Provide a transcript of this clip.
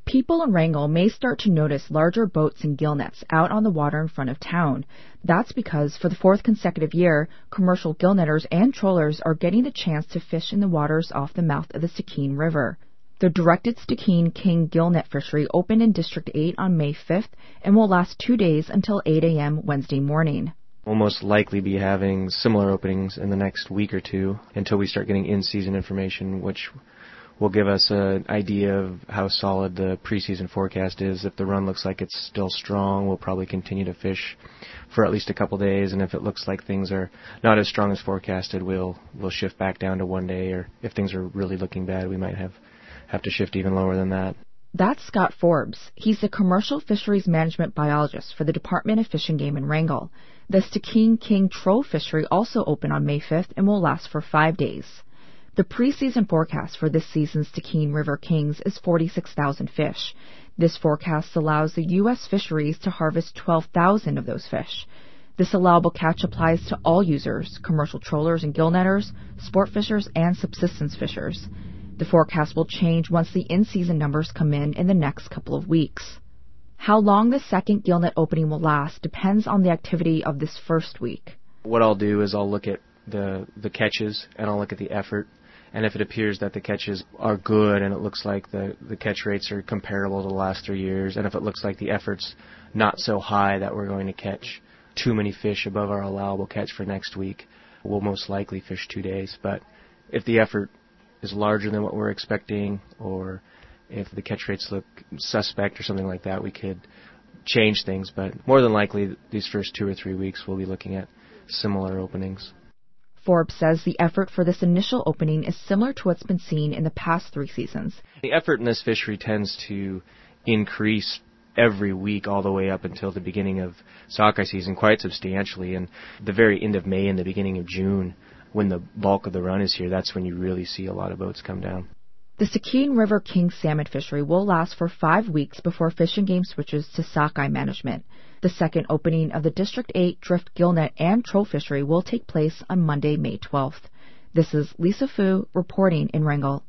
People in Wrangell may start to notice larger boats and gill nets out on the water in front of town. That's because for the fourth consecutive year, commercial gill netters and trollers are getting the chance to fish in the waters off the mouth of the Stikine River. The directed Stikine King gill net fishery opened in District 8 on May 5th and will last 2 days until 8 a.m. Wednesday morning. We'll most likely be having similar openings in the next week or two until we start getting in-season information, which will give us an idea of how solid the preseason forecast is. If the run looks like it's still strong, we'll probably continue to fish for at least a couple days, and if it looks like things are not as strong as forecasted, we'll shift back down to 1 day, or if things are really looking bad, we might have to shift even lower than that. That's Scott Forbes. He's the Commercial Fisheries Management Biologist for the Department of Fish and Game in Wrangell. The Stikine King troll fishery also opened on May 5th and will last for 5 days. The preseason forecast for this season's Stikine River Kings is 46,000 fish. This forecast allows the U.S. fisheries to harvest 12,000 of those fish. This allowable catch applies to all users, commercial trollers and gill netters, sport fishers, and subsistence fishers. The forecast will change once the in-season numbers come in the next couple of weeks. How long the second gill net opening will last depends on the activity of this first week. What I'll do is I'll look at the catches, and I'll look at the effort. And if it appears that the catches are good and it looks like the catch rates are comparable to the last 3 years, and if it looks like the effort's not so high that we're going to catch too many fish above our allowable catch for next week, we'll most likely fish 2 days. But if the effort is larger than what we're expecting, or if the catch rates look suspect or something like that, we could change things. But more than likely, these first 2 or 3 weeks, we'll be looking at similar openings. Forbes says the effort for this initial opening is similar to what's been seen in the past 3 seasons. The effort in this fishery tends to increase every week all the way up until the beginning of sockeye season quite substantially. And the very end of May and the beginning of June, when the bulk of the run is here, that's when you really see a lot of boats come down. The Stikine River King salmon fishery will last for 5 weeks before Fish and Game switches to sockeye management. The second opening of the District 8 drift gillnet and troll fishery will take place on Monday, May 12th. This is Lisa Fu reporting in Wrangell.